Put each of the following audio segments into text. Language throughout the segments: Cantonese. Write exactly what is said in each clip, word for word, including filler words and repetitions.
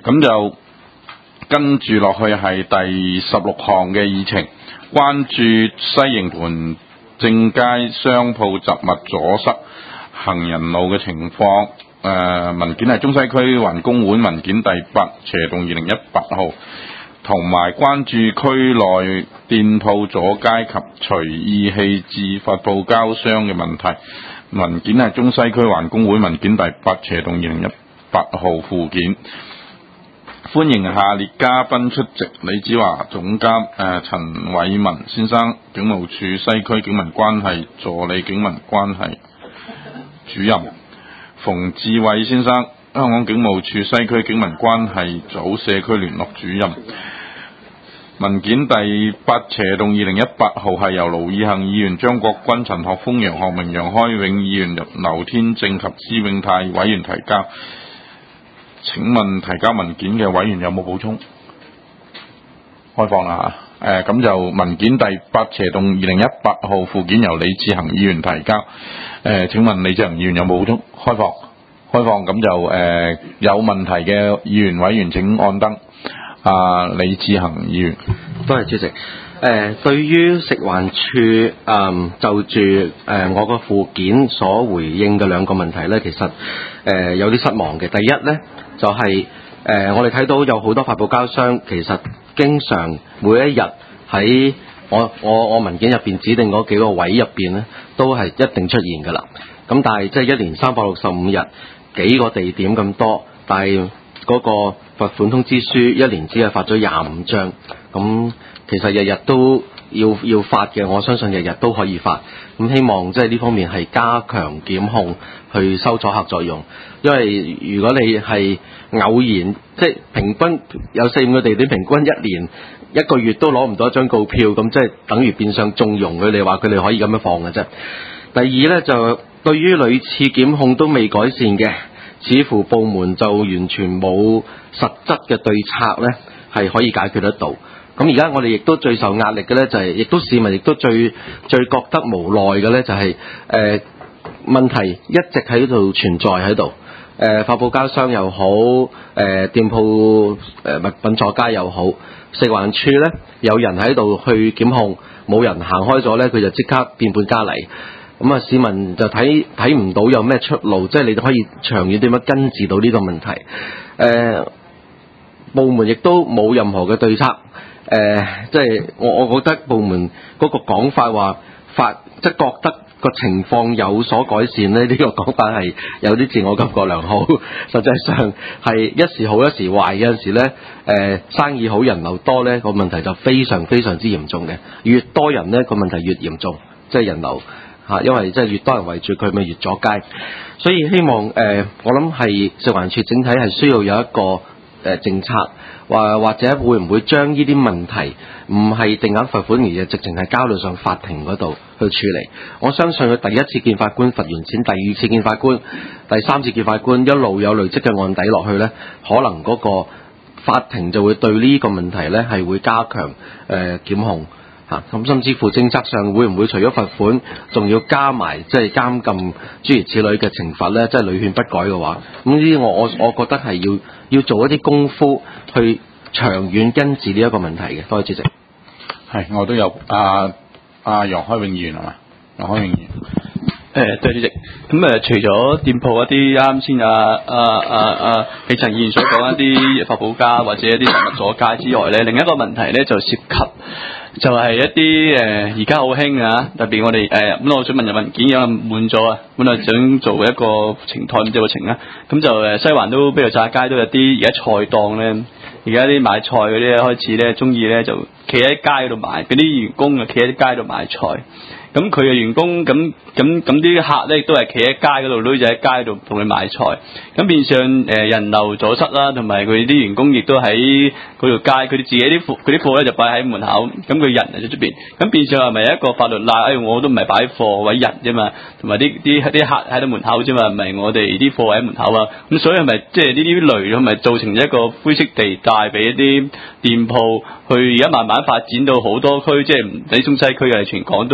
咁就跟住落去係第十六項嘅議程，關注西營盤正街商鋪雜物阻塞行人路嘅情況。誒、呃、文件係中西區環工會文件第八斜動二零一八號，同埋關注區內店鋪阻街及隨意棄置發泡膠箱嘅問題。文件係中西區環工會文件第八斜動二零一八號附件。歡迎下列嘉賓出席：李子華總監、誒陳偉文先生，警務處西區警民關係助理警民關係主任；馮志偉先生，香港警務處西區警民關係組社區聯絡主任。文件第八斜動二零一八號係由盧以恆議員、張國軍、陳學鋒、楊學明、楊開永議員、劉天正及施永泰委員提交。請問提交文件嘅委員有冇補充？開放啦嚇，誒咁就文件第八斜動二零一八號附件由李志恒議員提交。誒、呃、請問李志恒議員有冇補充？開放，開放咁就誒、呃、有問題嘅議員委員請按燈。啊，李志恒議員， 多謝主席。誒、呃，對於食環署誒、嗯、就住誒、呃、我個附件所回應嘅兩個問題咧，其實誒、呃、有啲失望嘅。第一咧就係、是、誒、呃、我哋睇到有好多發泡膠箱，其實經常每一日喺我我我文件入邊指定嗰幾個位入邊咧，都係一定出現㗎啦。咁但係即係一年三百六十五日幾個地點咁多，但係嗰個罰款通知書一年只係發咗廿五張，咁其實日日都要要發嘅，我相信日日都可以發。咁希望即係呢方面係加強檢控，去收阻嚇作用。因為如果你係偶然即係平均有四五個地點，平均一年一個月都攞唔到一張告票，咁即係等於變相縱容佢哋，話佢哋可以咁樣放嘅啫。第二呢，就對於屢次檢控都未改善嘅，似乎部門就完全冇實質嘅對策呢係可以解決得到。咁而家我哋亦都最受壓力嘅呢，就係、是，亦都市民亦都最最覺得無奈嘅呢，就係、是、誒、呃、問題一直喺度存在喺度。誒、呃、發泡膠箱又好，誒、呃、店鋪誒、呃、物品阻街又好，食環署呢，有人喺度去檢控，冇人行開咗呢，佢就即刻變本加厲。咁啊，市民就睇睇唔到有咩出路，即係你哋可以長遠點樣根治到呢個問題。誒、呃，部門亦都冇任何嘅對策。誒、呃，即係我我覺得部門嗰個講法話發，即係覺得個情況有所改善咧，呢、呢個講法係有啲自我感覺良好。實際上係一時好一時壞，有陣時咧，誒、呃、生意好人流多咧，個問題就非常非常之嚴重嘅。越多人咧，個問題越嚴重，即係人流。嚇，因為即係越多人圍住佢，咪越阻街。所以希望誒、呃，我諗係食環署整體係需要有一個誒、呃、政策，或或者會唔會將呢啲問題唔係定額罰款，而係直情係交到上法庭嗰度去處理。我相信佢第一次見法官罰完錢，第二次見法官，第三次見法官，一路有累積嘅案底落去呢，可能嗰個法庭就會對呢個問題呢係會加強誒、呃、檢控。咁甚至乎政策上會唔會除咗罰款，仲要加埋即係監禁諸如此類嘅懲罰呢？即係屢勸不改嘅話，咁呢啲我我我覺得係要要做一啲功夫去長遠根治呢一個問題嘅。多謝主席。 係，我都有阿阿楊開永議員係嘛？楊開永議員。 誒，對主席。咁誒、呃，除咗店鋪一啲啱先啊啊啊啊李陳議員所講一啲發泡膠或者一啲雜物阻街之外咧，另一個問題咧就涉及。就係一啲誒而家好興啊，特別我哋誒咁，我想問入文件有人滿咗啊，本來想做一個情態唔知個情啊，咁就誒西環都比如炸街都有啲而家菜檔咧，而家啲買菜嗰啲咧開始咧中意咧就企喺街度賣，嗰啲員工啊企喺啲街度賣菜。咁佢嘅員工咁咁咁啲客咧亦都係企喺街嗰度，女仔喺街度同佢買菜，咁變相誒、呃、人流阻塞啦，同埋佢啲員工亦都喺嗰條街，佢哋自己啲貨佢啲貨咧就擺喺門口，咁佢人喺出邊，咁變相係咪一個法律賴？哎，我都唔係擺貨位人啫嘛，同埋啲啲啲客喺度門口啫嘛，唔係我哋啲貨喺門口啊，咁所以係咪即係呢啲類係咪造成一個灰色地帶俾一啲店鋪去而家慢慢發展到好多區，即係唔喺中西區嘅，全港都有好多。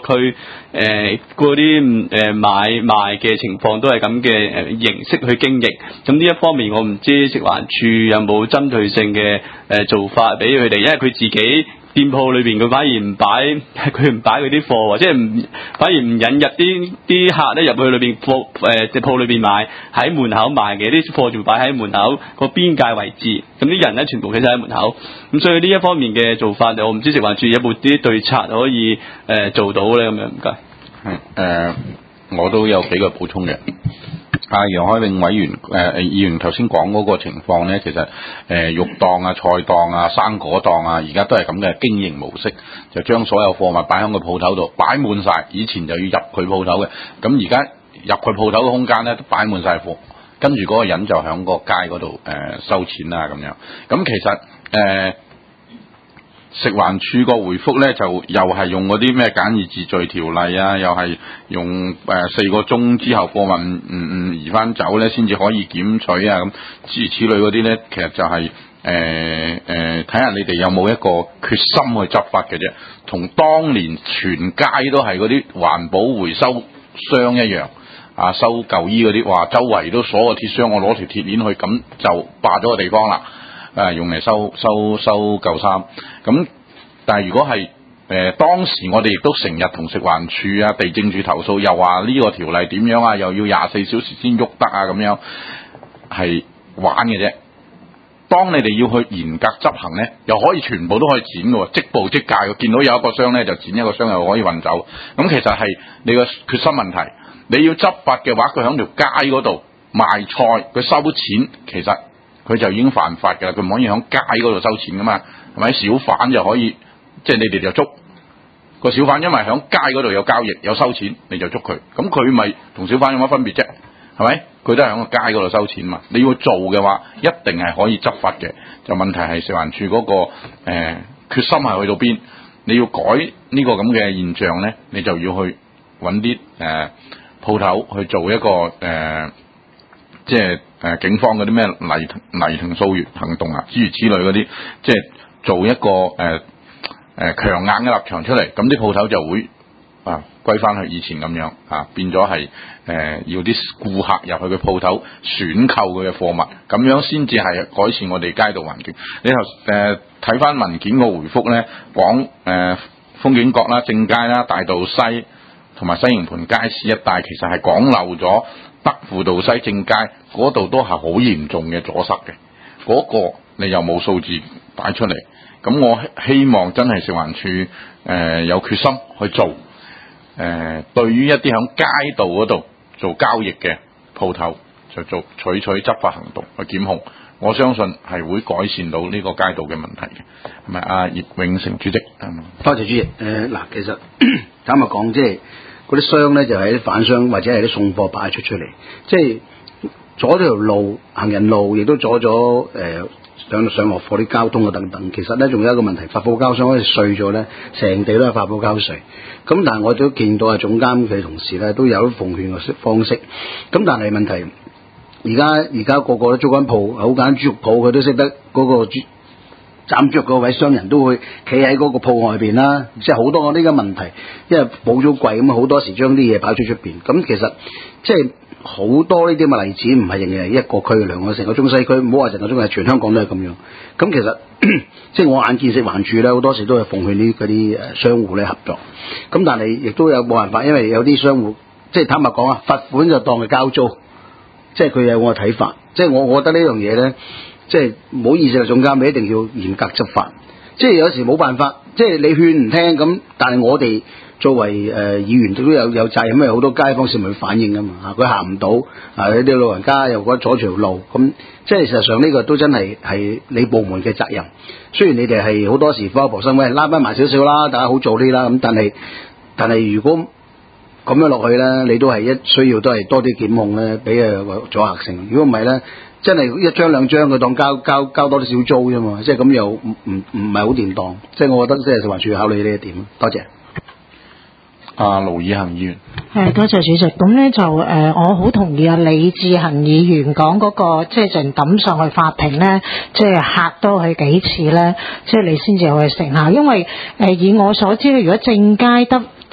區誒嗰啲誒買賣嘅情況都係咁嘅誒形式去經營。咁呢一方面我唔知食環署有冇針對性嘅誒、呃、做法俾佢哋，因為佢自己店鋪裏邊佢反而唔擺，佢唔擺嗰啲貨，或者唔反而唔引入啲啲客咧入去裏邊貨誒隻鋪裏邊買，喺門口賣嘅啲貨就擺喺門口個邊界位置，咁啲人咧全部企晒喺門口，咁所以呢一方面嘅做法，我唔知食環署有冇啲對策可以誒、呃、做到咧咁樣，唔該。 係誒、呃，我都有幾個補充嘅。阿楊海永委員誒誒、呃、議員頭先講嗰個情況咧，其實誒、呃、肉檔啊、菜檔啊、生果檔啊，而家都係咁嘅經營模式，就將所有貨物擺喺個鋪頭度，擺滿晒。以前就要入佢鋪頭嘅，咁而家入佢鋪頭嘅空間咧都擺滿晒貨，跟住嗰個人就喺個街嗰度誒收錢啊咁樣。咁其實誒。呃食環署個回覆咧就又係用嗰啲咩簡易治罪條例啊，又係用誒、呃、四個鐘之後貨物唔唔移翻走咧，先至可以檢取啊咁諸如此類嗰啲咧，其實就係誒誒睇下你哋有冇一個決心去執法嘅啫，同當年全街都係嗰啲環保回收箱一樣啊，收舊衣嗰啲，哇周圍都鎖個鐵箱，我攞條鐵鏈去，咁就霸咗個地方啦。誒用嚟收收收舊衫，咁但係如果係誒、呃、當時我哋亦都成日同食環署啊、地政署投訴，又話呢個條例點樣啊，又要廿四小時先喐得啊，咁樣係玩嘅啫。當你哋要去嚴格執行咧，又可以全部都可以剪嘅喎，即捕即戒嘅。見到有一個箱咧，就剪一個箱，又可以運走。咁其實係你個決心問題。你要執法嘅話，佢喺條街嗰度賣菜，佢收錢，其實佢就已經犯法㗎啦，佢唔可以喺街嗰度收錢㗎嘛，係咪？小販就可以，即係你哋就捉個小販，因為喺街嗰度有交易有收錢，你就捉佢，咁佢咪同小販有乜分別啫？係咪？佢都係喺個街嗰度收錢嘛。你要做嘅話，一定係可以執法嘅。就問題係食環署嗰、那個誒、呃、決心係去到邊？你要改呢個咁嘅現象咧，你就要去揾啲誒鋪頭去做一個誒。呃即係誒、呃、警方嗰啲咩泥泥庭掃穴行動啊，諸如此類嗰啲，即係做一個誒誒、呃、強硬嘅立場出嚟，咁啲鋪頭就會啊歸翻去以前咁樣啊，變咗係誒要啲顧客入去嘅鋪頭選購佢嘅貨物，咁樣先至係改善我哋街道環境。你頭誒睇翻文件個回覆咧，講誒、呃、風景閣啦、正街啦、大道西同埋西營盤街市一帶，其實係講漏咗。德輔道西正街嗰度都係好嚴重嘅阻塞嘅，嗰、那個你又冇數字擺出嚟，咁我希望真係食環署誒、呃、有決心去做，誒、呃、對於一啲響街道嗰度做交易嘅鋪頭就做採取執法行動去檢控，我相信係會改善到呢個街道嘅問題嘅。係咪阿葉永成主席？ 多謝主席。誒、呃、嗱，其實坦白講，即係。嗰啲箱咧就係啲販商或者係啲送貨擺出出嚟，即係阻咗條路，行人路亦都阻咗誒上上落貨啲交通啊等等。其實咧仲有一個問題，發泡膠箱好似碎咗咧，成地都係發泡膠碎。咁但係我都見到啊總監嘅同事咧都有奉勸嘅方式。咁但係問題，而家而家個個都租緊鋪，好簡單豬肉鋪佢都識得嗰個豬。斬著嗰位商人都會企喺嗰個鋪外邊啦，即係好多呢個問題，因為補咗櫃咁好多時將啲嘢擺出出邊。咁其實即係好多呢啲咁嘅例子，唔係淨係一個區兩個，成個中西區，唔好話成個中西，全香港都係咁樣。咁其實即係我眼見食環署咧，好多時都係奉勸啲嗰啲誒商戶咧合作。咁但係亦都有冇辦法，因為有啲商戶即係坦白講啊，罰款就當係交租，即係佢有我嘅睇法。即係我我覺得呢樣嘢咧。即係唔好意思啊，總監，你一定要嚴格執法。即係有時冇辦法，即係你勸唔聽咁，但係我哋作為誒、呃、議員都有有責任，因為好多街坊市民去反映噶嘛嚇，佢行唔到啊，有啲老人家又覺得阻住條路，咁即係事實上呢個都真係係你部門嘅責任。雖然你哋係好多時苦口婆心，喂拉翻埋少少啦，大家好做啲啦，咁但係但係如果咁樣落去咧，你都係一需要都係多啲檢控咧，俾誒阻嚇性。如果唔係咧，真係一張兩張佢當交交交多啲小租啫嘛，即係咁又唔唔唔係好掂當，即係我覺得即係食環署考慮呢一點。多謝。 阿盧以恒議員。 係多謝主席。咁咧就誒、呃，我好同意啊李志恒議員講嗰、那個，即係淨抌上去法庭咧，即係嚇多佢幾次咧，即係你先至有去成效。因為誒、呃、以我所知咧，如果正街得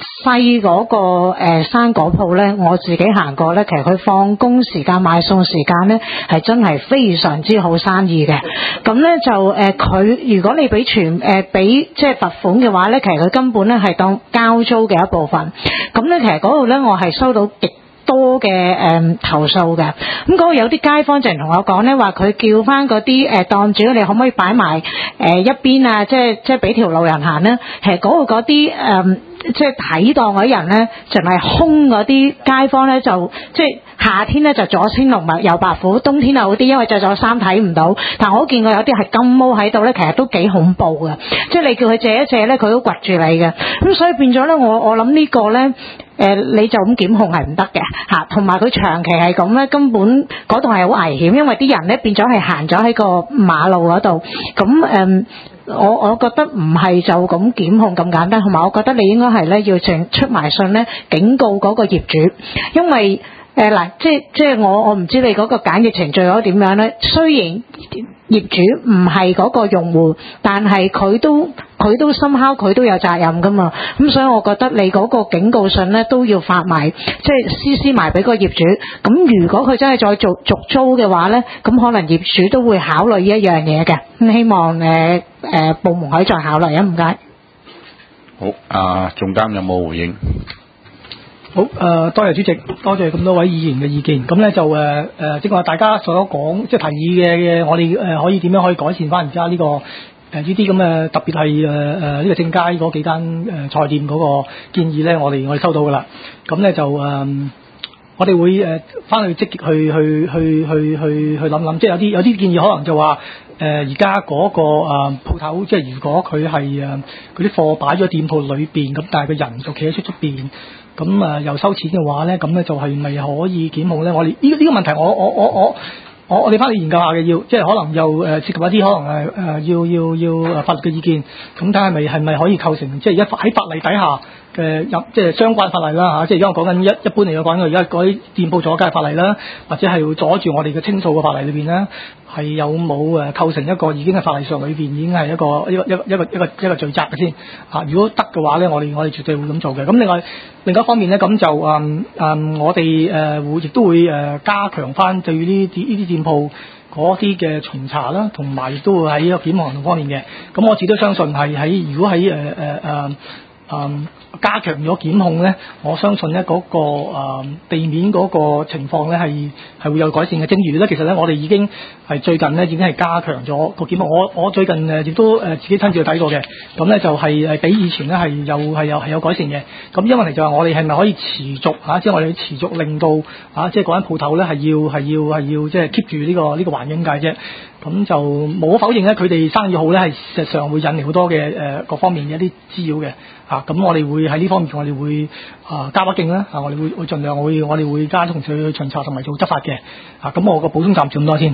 西嗰、個誒、呃、生果鋪咧，我自己行過咧，其實佢放工時間買餸時間咧係真係非常之好生意嘅。咁咧就誒佢、呃、如果你俾全誒俾即係罰款嘅話咧，其實佢根本咧係當交租嘅一部分。咁咧其實嗰度咧我係收到極多嘅誒、呃、投訴嘅，咁、那、嗰個有啲街坊就同我講咧，話佢叫翻嗰啲誒檔主，你可唔可以擺埋誒一邊啊？即係即係俾條路人行咧。其實嗰度嗰啲誒即係睇檔嗰啲人咧，就係兇嗰啲街坊咧，就即係夏天咧就左青龍右白虎，冬天又好啲，因為着咗衫睇唔到。但我見過有啲係金毛喺度咧，其實都幾恐怖嘅，即係你叫佢借一借咧，佢都掘住你嘅。咁所以變咗咧，我我諗呢個咧。誒、呃，你就咁檢控係唔得嘅嚇，同埋佢長期係咁咧，根本嗰度係好危險，因為啲人咧變咗係行咗喺個馬路嗰度。咁誒、呃，我我覺得唔係就咁檢控咁簡單，同埋我覺得你應該係咧要整出埋信咧警告嗰個業主，因為誒嗱、呃，即係即係我我唔知你嗰個簡易程序嗰點樣咧。雖然業主唔係嗰個用戶，但係佢都佢都深敲佢都有責任噶嘛。咁所以我覺得你嗰個警告信咧都要發埋，即係私私埋俾個業主。咁如果佢真係再做續租嘅話咧，咁可能業主都會考慮呢一樣嘢嘅。咁希望誒誒、呃、部門可以再考慮啊，唔該。 好，啊總監有冇回應？ 好，誒、呃、多謝主席，多謝咁多位議員嘅意見。咁咧就誒誒，即係話大家所講，即係提議嘅嘅，我哋誒、呃、可以點樣可以改善翻而家呢個誒呢啲咁嘅特別係誒誒呢個正街嗰幾間誒菜店嗰個建議咧，我哋我哋收到噶啦。咁咧就誒、呃，我哋會誒翻去積極去去去去去去諗諗，即係有啲有啲建議可能就話誒而家嗰個誒鋪頭，即係如果佢係誒嗰啲貨擺咗店鋪裏邊，咁但係個人就企喺出出邊。咁啊，又收錢嘅話咧，咁咧就係咪可以檢控咧？我哋呢個呢個問題我，我我我我我我哋翻去研究下嘅，要即係可能又誒涉及一啲可能誒誒要要要誒法律嘅意見，咁睇下係咪係咪可以構成即係一喺法例底下嘅入即係相關法例啦嚇，即係而家我講緊一一般嚟講，而家嗰啲店鋪阻街法例啦，或者係會阻住我哋嘅清掃嘅法例裏邊咧，係有冇誒構成一個已經喺法例上裏邊已經係一個一個一個一個一個一個罪責嘅先嚇？如果得嘅話咧，我哋我哋絕對會咁做嘅。咁另外另一方面咧，咁就誒誒我哋誒會亦都會誒加強翻對於呢啲呢啲店鋪嗰啲嘅巡查啦，同埋亦都會喺一個檢控行動方面嘅。咁我自己都相信係喺如果喺誒誒誒誒加強咗檢控咧，我相信咧嗰、那個、呃、地面嗰個情況咧係係會有改善嘅。正如咧，其實咧我哋已經係最近咧已經係加強咗個檢控。我我最近誒亦都誒自己親自去睇過嘅，咁咧就係誒比以前咧係有係有係有改善嘅。咁因為嚟就係我哋係咪可以持續嚇，即係我哋持續令到嚇，即係嗰間鋪頭咧係要係要係要即係 keep 住呢個呢個環境界啫。咁就無可否認咧，佢哋生意好咧係事實上會引嚟好多嘅誒、呃、各方面嘅一啲滋擾嘅嚇。咁、啊、我哋會喺呢方面我哋會啊加把勁啦嚇，我哋會會盡量會我哋會加同佢去巡查同埋做執法嘅嚇。咁、啊、我個補充暫時咁多先。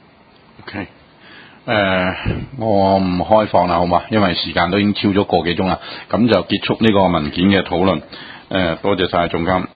OK，誒、呃、我唔開放啦，好嘛？因為時間都已經超咗個幾鐘啦，咁就結束呢個文件嘅討論。誒、呃，多謝晒總監。